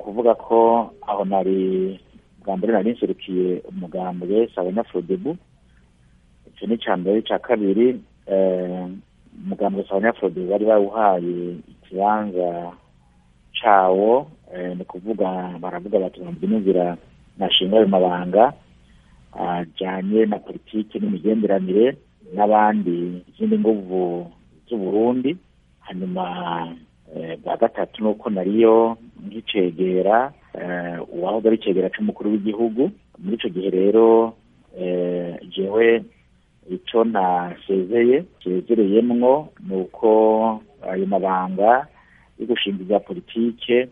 kuvuga ko aho nari bwa mbere nari nserukiye umugambwe Sawanya-Frodebu, ico ni ca mbere. Ca kabiri umugambwe Sawanya-Frodebu bari bawuhaye ikibanza cawo, ni kuvuga baravuga bati nzira nashinga ayo mabanga ajanye na politiki n'imigenderanire n'abandi izindi nguvu z'Uburundi. Hanyuma bwa gatatu nuko nariyo nkicegera uwahoze ari icegera c'umukuru w'igihugu. Muri ico gihe rero jewe ico nasezereyemwo nuko ayo mabanga yo gushinga ibya politike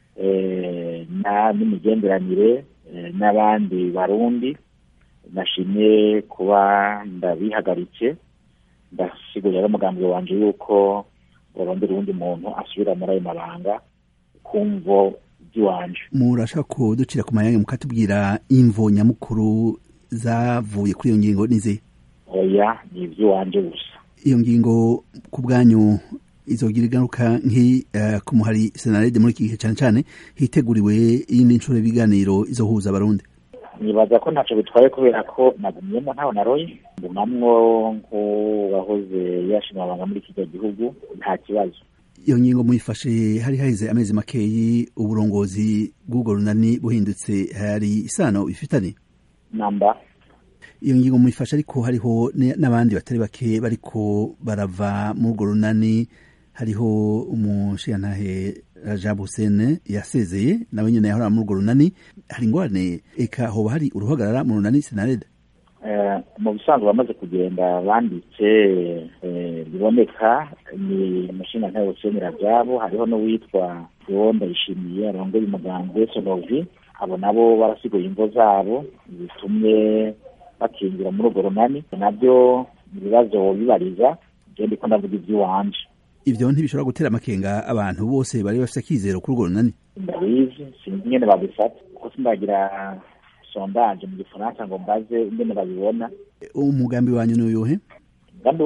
n'imigenderanire n'abandi barundi nashimye kuba ndabihagaritse, ndasigurira umugambi wanje yuko barondera uwundi muntu asubira muri ayo mabanga kumvo by'iwanje. Murashaka kuducira ku mayange mukatubwira imvo nyamukuru zavuye kuri iyo ngingo nize? Oya, ni ivy'iwanje gusa. Iyo ngingo ku bwanyu izogira ingaruka ku muhari Senarede muri iki gihe cane cane hiteguriwe iyindi ncuro y'ibiganiro izohuza abarundi? Nibaza ko ntaco bitwaye kubera ko nagumyemo ntaho naroye, ngumamwo nk'uwahoze yashima amabanga muri iki gihugu, nta kibazo. Iyo ngingo muyifashe hari haheze amezi makeyi uburongozi bw'ubwo runani buhindutse, hari isano bifitanye namba. Iyo ngingo muyifashe ariko hariho n'abandi batari bake bariko barava muri urwo runani. Hariho umushiyantahe Rajab Hussein yasezeye nawe nyene yahora muri urwo runani. Hari ingorane eka hoba hari uruhagarara mu runani Senarede? Mu bisanzwe bamaze kugenda banditse biboneka ni umushiyantahe Hussein Rajab, hariho n'uwitwa Ndayishimiye arongoye umugambwe Sonovi. Abo nabo barasiguye imvo zabo zitumye bakinjira muri urwo runani, nabyo ibibazo bibariza gende ko ndavuga ivy'iwanje. Ivyo ntibishobora gutera amakenga abantu bose bari bafite akizero kuri urwo runani? Ndabizi sinzi ingene babifata kuko sindagira sondage mu gifaransa ngo mbaze ingene babibona. Umugambi wanyu ni uyuhe? Umugambi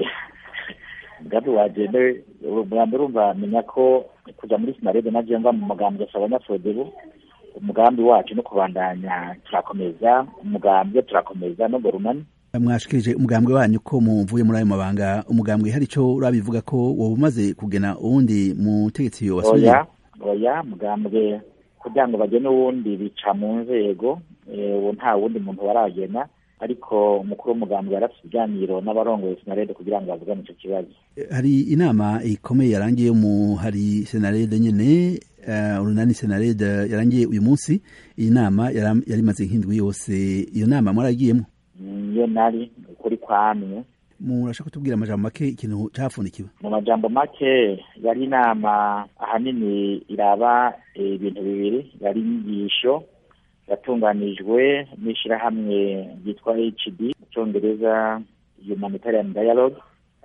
wanje urumva menya ko kuja muri Senarede naje mva mu mugambwe Sawanya-Frodebu. Umugambi wacu no kubandanya turakomeza umugambwe, turakomeza no gorunani. Mwashikirije umugambwe wanyu ko muvuye muri ayo mabanga, umugambwe hari ico urabivuga ko wowe umaze kugena uwundi mutegetsi wasubiye? Oya, mugambwe kugira ngo bagene uwundi bica mu nzego, nta wundi muntu baragena, ariko umukuru w'umugambwe yarafise ibiganiro n'abarongoye Senarede kugira ngo bavugane ico kibazo. Hari inama ikomeye yarangiye mu hari Senarede nyene, urunani Senarede yarangiye uyu munsi. Iyi nama yari maze nk'indwi yose. Iyo nama mwaragiyemo? Iyo nari ukuri kwamye. Murashaka kutubwira amajambo make ikintu cafundikiwe? Mu majambo make yari inama ahanini iraba ibintu bibiri. Yari inyigisho yatunganijwe n'ishirahamwe ryitwa HD mu Congereza, Humanitarian Dialogue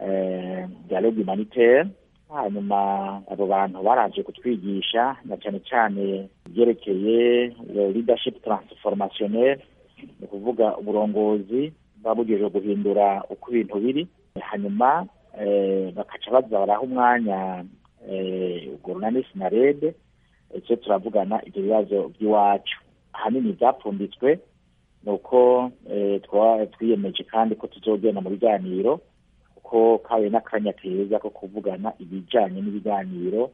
Humanitaire. Hanyuma abo bantu baraje kutwigisha na cyane cyane byerekeye leadership transformationnel, ni kuvuga uburongozi babugejeje guhindura uko ibintu biri. Hanyuma bakaca baza baraha umwanya urwo runani Senarede icyo turavugana ibyo bibazo by'iwacu. Ahanini byapfunditswe nuko twiyemeje kandi ko tuzogenda mu biganiro, ko kawe n'akanya keza ko kuvugana ibijanye n'ibiganiro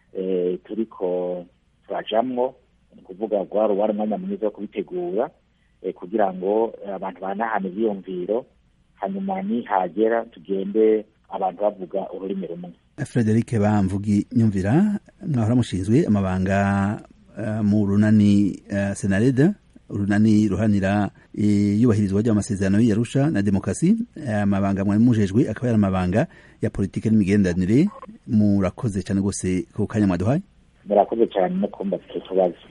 turiko turajamwo, ni kuvuga wari umwanya mwiza wo kubitegura kugira ngo abantu banahane ivyiyumviro, hanyuma nihagera tugende abantu bavuga ururimi rumwe. Frederic Bamvugi Nyumvira, mwahora mushinzwe amabanga mu runani Senarede, urunani ruhanira iyubahirizwa ry'amasezerano y'Arusha na demokrasi. Amabanga mwari mujejwe akaba yari amabanga ya politike n'imigenderanire. Murakoze cyane gose ku kanya mwaduhaye. Murakoze cyane no kumva ikibazo.